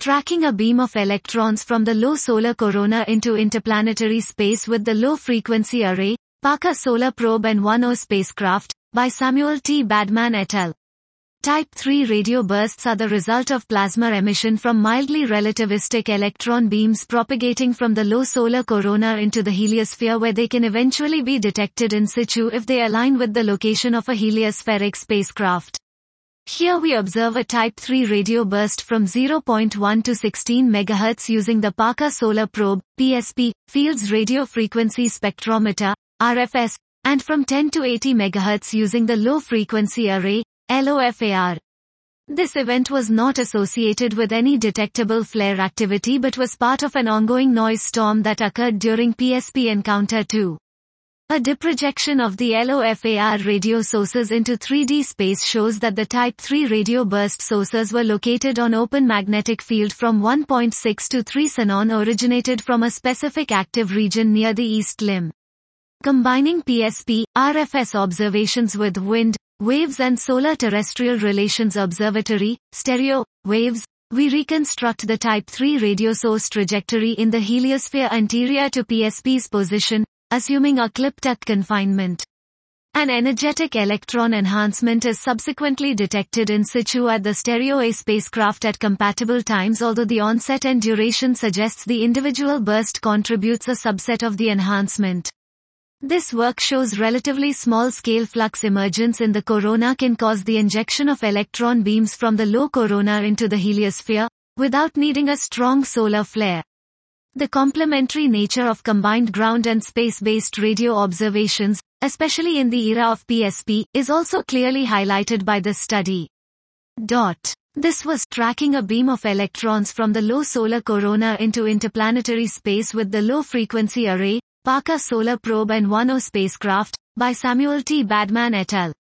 tracking a beam of electrons from the low solar corona into interplanetary space with the Low Frequency Array, Parker Solar Probe and 1O spacecraft, by Samuel T. Badman et al. Type 3 radio bursts are the result of plasma emission from mildly relativistic electron beams propagating from the low solar corona into the heliosphere, where they can eventually be detected in situ if they align with the location of a heliospheric spacecraft. Here we observe a Type 3 radio burst from 0.1 to 16 MHz using the Parker Solar Probe, PSP, Fields Radio Frequency Spectrometer, RFS, and from 10 to 80 MHz using the Low Frequency Array, LOFAR. This event was not associated with any detectable flare activity but was part of an ongoing noise storm that occurred during PSP Encounter 2. A deprojection of the LOFAR radio sources into 3D space shows that the Type 3 radio burst sources were located on open magnetic field from 1.6 to 3 xenon originated from a specific active region near the east limb. Combining PSP, RFS observations with wind, waves and Solar Terrestrial Relations Observatory, stereo, waves, we reconstruct the Type 3 radio source trajectory in the heliosphere anterior to PSP's position, assuming a clip-tuck confinement. An energetic electron enhancement is subsequently detected in situ at the stereo A spacecraft at compatible times, although the onset and duration suggests the individual burst contributes a subset of the enhancement. This work shows relatively small-scale flux emergence in the corona can cause the injection of electron beams from the low corona into the heliosphere, without needing a strong solar flare. The complementary nature of combined ground and space-based radio observations, especially in the era of PSP, is also clearly highlighted by this study. This was tracking a beam of electrons from the low solar corona into interplanetary space with the Low Frequency Array, Parker Solar Probe and 1O spacecraft, by Samuel T. Badman et al.